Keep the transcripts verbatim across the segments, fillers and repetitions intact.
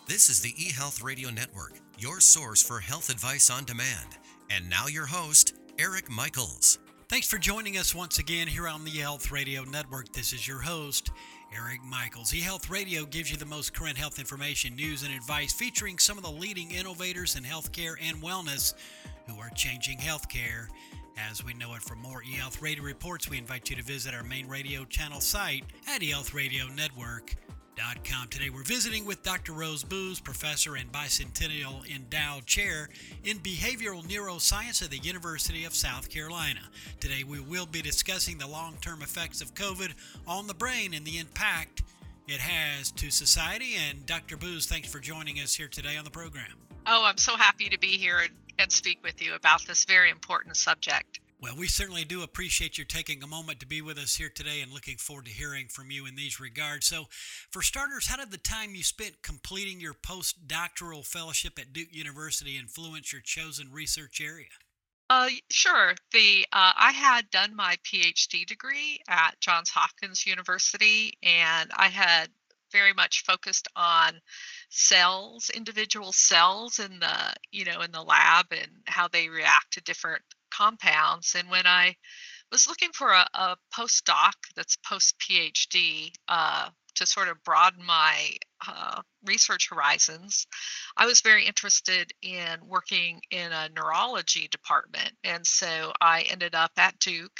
This is the eHealth Radio Network, your source for health advice on demand. And now your host, Eric Michaels. Thanks for joining us once again here on the eHealth Radio Network. This is your host, Eric Michaels. eHealth Radio gives you the most current health information, news, and advice featuring some of the leading innovators in healthcare and wellness who are changing healthcare as we know it. For more eHealth Radio reports, we invite you to visit our main radio channel site at e health radio network dot com. Today we're visiting with Doctor Rose Booz, professor and bicentennial endowed chair in behavioral neuroscience at the University of South Carolina. Today we will be discussing the long-term effects of COVID on the brain and the impact it has to society. And Doctor Booz, thanks for joining us here today on the program. Oh, I'm so happy to be here and, and speak with you about this very important subject. Well, we certainly do appreciate you taking a moment to be with us here today and looking forward to hearing from you in these regards. So, for starters, how did the time you spent completing your postdoctoral fellowship at Duke University influence your chosen research area? Uh, sure. The uh, I had done my PhD degree at Johns Hopkins University, and I had very much focused on cells, individual cells in the you know in the lab and how they react to different compounds. And when I was looking for a, a postdoc that's post PhD uh, to sort of broaden my uh, research horizons, I was very interested in working in a neurology department. And so I ended up at Duke,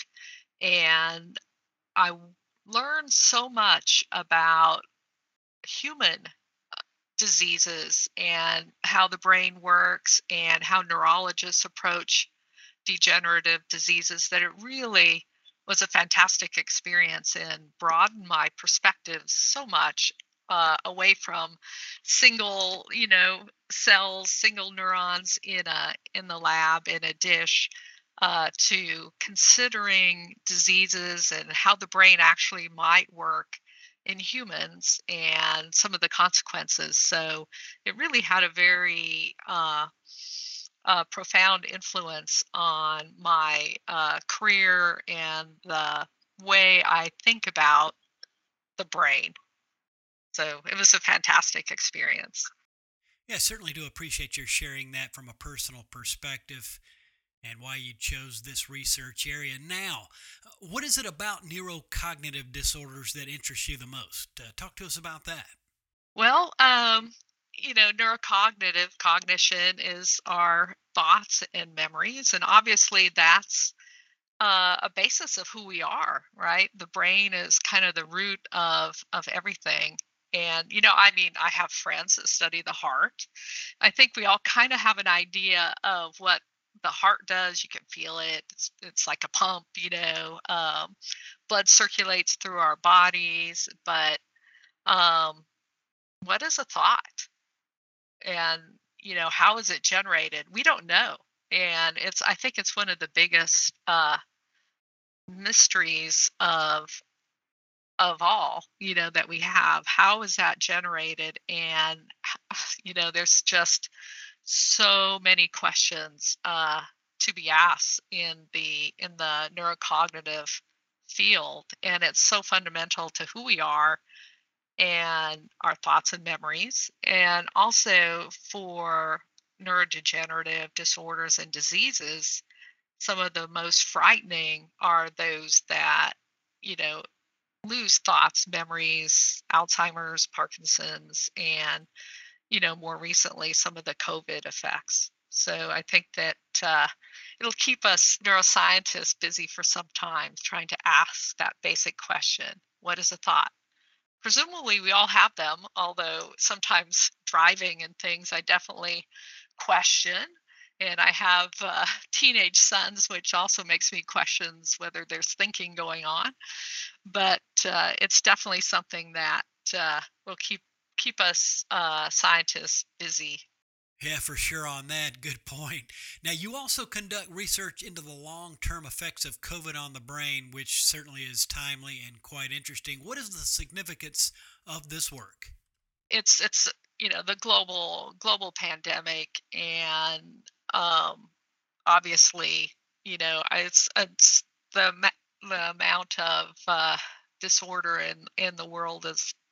and I learned so much about human diseases and how the brain works and how neurologists approach degenerative diseases that it really was a fantastic experience and broadened my perspectives so much uh, away from single, you know, cells, single neurons in a in the lab in a dish uh, to considering diseases and how the brain actually might work in humans and some of the consequences. So it really had a very uh, uh, profound influence on my uh, career and the way I think about the brain. So it was a fantastic experience. Yeah, I certainly do appreciate your sharing that from a personal perspective and why you chose this research area. Now, uh, what is it about neurocognitive disorders that interests you the most? Uh, talk to us about that. Well, um, you know, neurocognitive cognition is our thoughts and memories, and obviously that's uh, a basis of who we are, right? The brain is kind of the root of of everything. And you know, I mean, I have friends that study the heart. I think we all kind of have an idea of what the heart does. You can feel it. It's it's like a pump, you know. Um, blood circulates through our bodies, but um, what is a thought? And you know, how is it generated? We don't know. And it's I think it's one of the biggest uh, mysteries of of all, you know, that we have. How is that generated? And you know, there's just so many questions uh, to be asked in the in the neurocognitive field, and it's so fundamental to who we are and our thoughts and memories, and also for neurodegenerative disorders and diseases. Some of the most frightening are those that you know lose thoughts, memories, Alzheimer's, Parkinson's, and you know more recently some of the COVID effects. So I think that uh, it'll keep us neuroscientists busy for some time trying to ask that basic question: what is a thought? Presumably we all have them, although sometimes driving and things I definitely question. And I have uh, teenage sons, which also makes me questions whether there's thinking going on. But uh, it's definitely something that uh, will keep keep us uh, scientists busy. Yeah, for sure on that. Good point. Now, you also conduct research into the long term effects of COVID on the brain, which certainly is timely and quite interesting. What is the significance of this work? It's it's you know the global global pandemic, and um, obviously you know I- it's it's the ma- the amount of uh, disorder in in the world is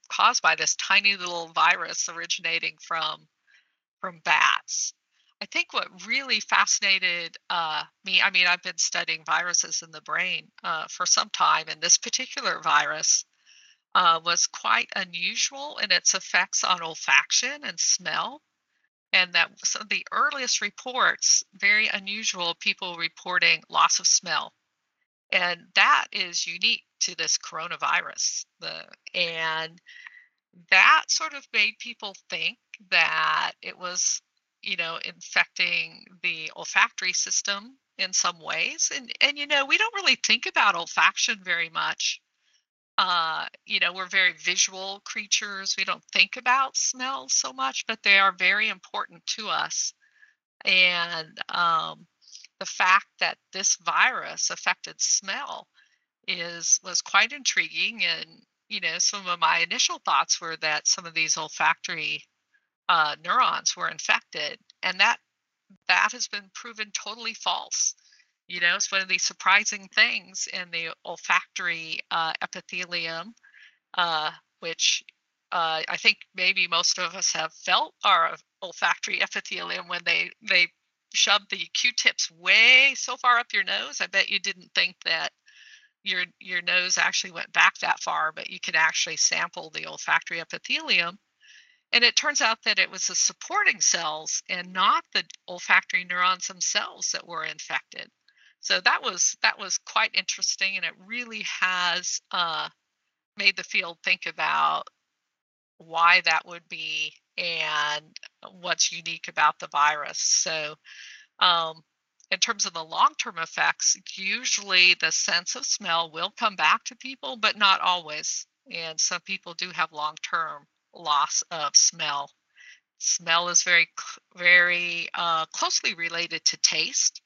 caused by this tiny little virus originating from from bats. I think what really fascinated uh, me, I mean, I've been studying viruses in the brain uh, for some time, and this particular virus uh, was quite unusual in its effects on olfaction and smell. And that some of the earliest reports, very unusual, people reporting loss of smell. And that is unique to this coronavirus. The and that sort of made people think that it was, you know, infecting the olfactory system in some ways. And and you know, we don't really think about olfaction very much. Uh, you know, we're very visual creatures. We don't think about smells so much, but they are very important to us. And um, the fact that this virus affected smell is was quite intriguing. And you know, some of my initial thoughts were that some of these olfactory uh, neurons were infected, and that that has been proven totally false. You know, it's one of these surprising things in the olfactory uh, epithelium, uh, which uh, I think maybe most of us have felt our olfactory epithelium when they they shove the Q-tips way so far up your nose. I bet you didn't think that your your nose actually went back that far, but you can actually sample the olfactory epithelium. And it turns out that it was the supporting cells and not the olfactory neurons themselves that were infected. So that was that was quite interesting, and it really has uh, made the field think about why that would be and what's unique about the virus. So um, in terms of the long-term effects, usually the sense of smell will come back to people, but not always. And some people do have long-term loss of smell. Smell is very, cl- very uh, closely related to taste.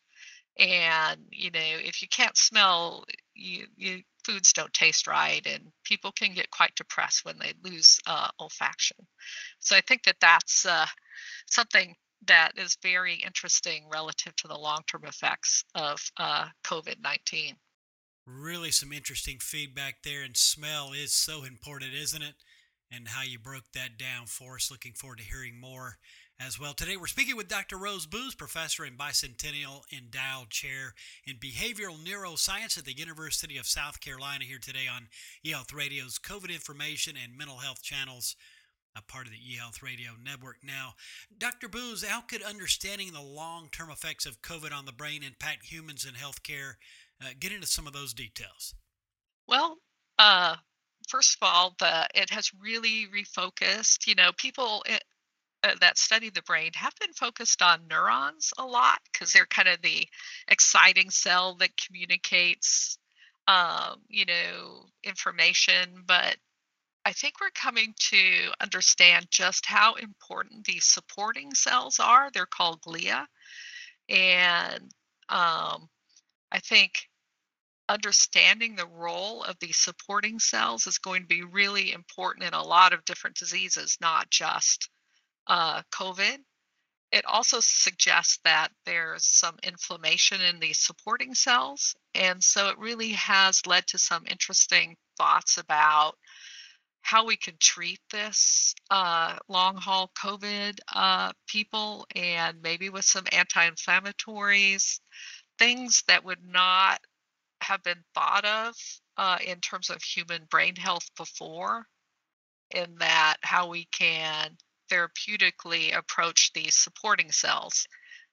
And you know, if you can't smell, you, you foods don't taste right, and people can get quite depressed when they lose uh, olfaction. So I think that that's uh, something that is very interesting relative to the long-term effects of uh, COVID nineteen. Really, some interesting feedback there, and smell is so important, isn't it? And how you broke that down for us. Looking forward to hearing more as well. Today, we're speaking with Doctor Rose Booz, professor and bicentennial endowed chair in behavioral neuroscience at the University of South Carolina, here today on eHealth Radio's COVID information and mental health channels, a part of the eHealth Radio Network. Now, Doctor Booz, how could understanding the long-term effects of COVID on the brain impact humans in healthcare? Uh, get into some of those details. Well, uh, first of all, the it has really refocused. You know, people i- uh, that study the brain have been focused on neurons a lot because they're kind of the exciting cell that communicates, um, you know, information. But I think we're coming to understand just how important these supporting cells are. They're called glia, and um, I think understanding the role of these supporting cells is going to be really important in a lot of different diseases, not just uh, COVID. It also suggests that there's some inflammation in these supporting cells. And so it really has led to some interesting thoughts about how we can treat this uh, long haul COVID uh, people, and maybe with some anti inflammatories, things that would not have been thought of uh, in terms of human brain health before, in that how we can therapeutically approach these supporting cells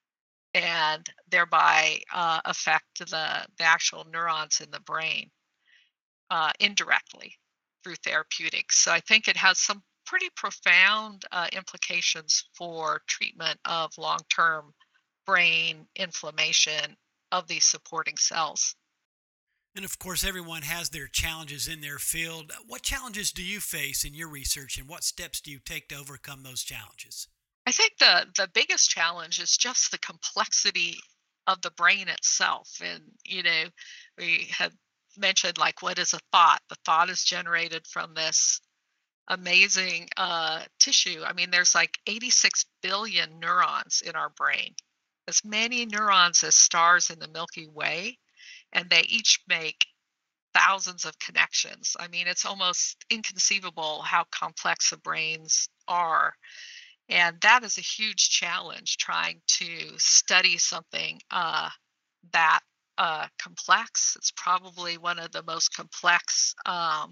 and thereby uh, affect the, the actual neurons in the brain uh, indirectly through therapeutics. So I think it has some pretty profound uh, implications for treatment of long term brain inflammation of these supporting cells. And of course, everyone has their challenges in their field. What challenges do you face in your research, and what steps do you take to overcome those challenges? I think the the biggest challenge is just the complexity of the brain itself. And you know, we have mentioned, like, what is a thought? The thought is generated from this amazing uh, tissue. I mean, there's like eighty-six billion neurons in our brain, as many neurons as stars in the Milky Way, and they each make thousands of connections. I mean, it's almost inconceivable how complex the brains are. And that is a huge challenge trying to study something uh, that uh, complex. It's probably one of the most complex um,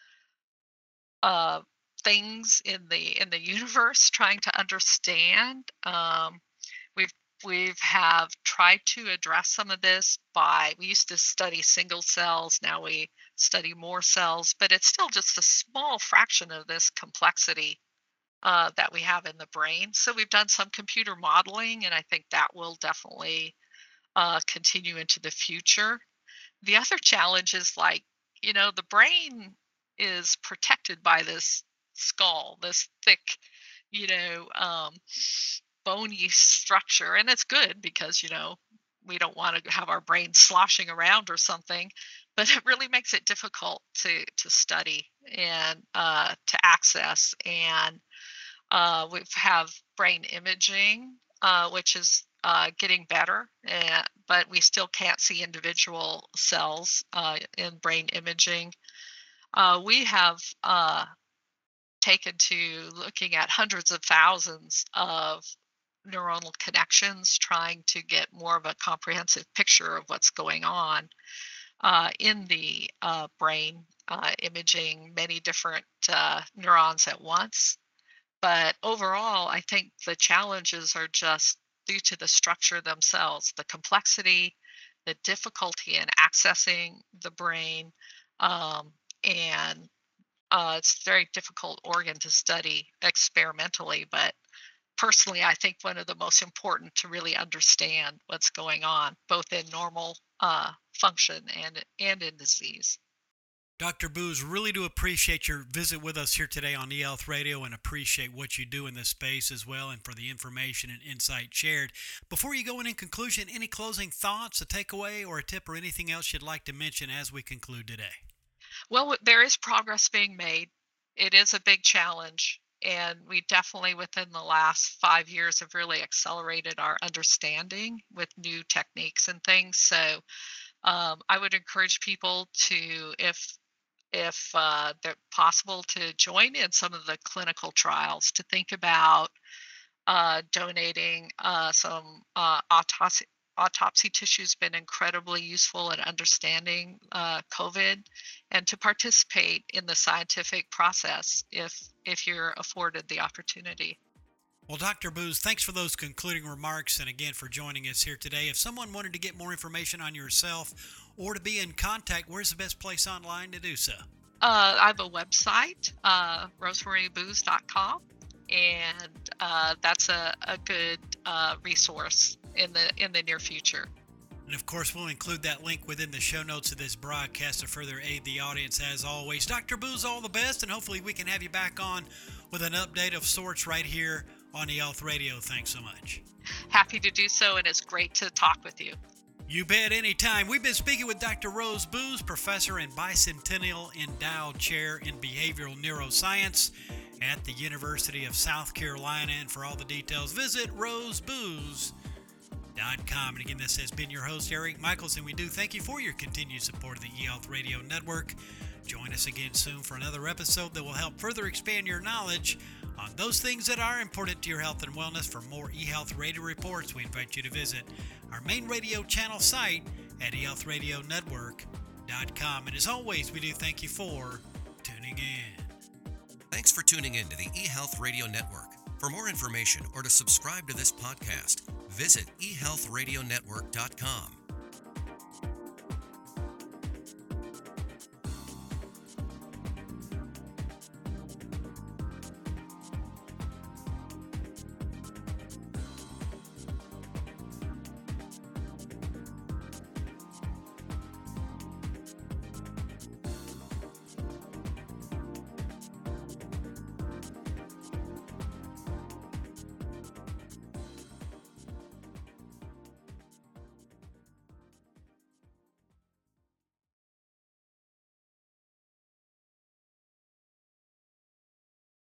uh, things in the in the universe. Trying to understand. Um, we've we've have tried to address some of this by we used to study single cells. Now we study more cells, but it's still just a small fraction of this complexity uh, that we have in the brain. So we've done some computer modeling, and I think that will definitely uh, continue into the future. The other challenge is like, you know, the brain is protected by this skull, this thick, you know, um, bony structure. And it's good because, you know, we don't want to have our brain sloshing around or something, but it really makes it difficult to to study and uh, to access. And uh, we have brain imaging, uh, which is uh, getting better, uh, but we still can't see individual cells uh, in brain imaging. Uh, we have uh, taken to looking at hundreds of thousands of neuronal connections, trying to get more of a comprehensive picture of what's going on uh, in the uh, brain, uh, imaging many different uh, neurons at once. But overall, I think the challenges are just due to the structure themselves, the complexity, the difficulty in accessing the brain, um, and uh, it's a very difficult organ to study experimentally. But personally, I think one of the most important to really understand what's going on, both in normal uh, function and and in disease. Doctor Booz, really do appreciate your visit with us here today on eHealth Radio and appreciate what you do in this space as well and for the information and insight shared. Before you go in, in conclusion, any closing thoughts, a takeaway, or a tip or anything else you'd like to mention as we conclude today? Well, there is progress being made. It is a big challenge. And we definitely, within the last five years, have really accelerated our understanding with new techniques and things. So um, I would encourage people to, if if uh, they're possible, to join in some of the clinical trials, to think about uh, donating uh, some uh, autopsy autopsy tissue has been incredibly useful in understanding uh, COVID, and to participate in the scientific process if if you're afforded the opportunity. Well, Doctor Booz, thanks for those concluding remarks and again for joining us here today. If someone wanted to get more information on yourself or to be in contact, where's the best place online to do so? Uh, I have a website, uh, rosemary booz dot com, and uh, that's a, a good uh, resource in the in the near future. And of course, we'll include that link within the show notes of this broadcast to further aid the audience as always. Doctor Booz, all the best, and hopefully we can have you back on with an update of sorts right here on eHealth Radio. Thanks so much. Happy to do so, and it's great to talk with you. You bet, anytime. We've been speaking with Doctor Rose Booz, professor and bicentennial endowed chair in behavioral neuroscience at the University of South Carolina. And for all the details, visit rose booz dot com. And again, this has been your host, Eric Michaels, and we do thank you for your continued support of the eHealth Radio Network. Join us again soon for another episode that will help further expand your knowledge on those things that are important to your health and wellness. For more eHealth Radio reports, we invite you to visit our main radio channel site at e health radio network dot com. And as always, we do thank you for tuning in. Thanks for tuning in to the eHealth Radio Network. For more information or to subscribe to this podcast, visit e health radio network dot com.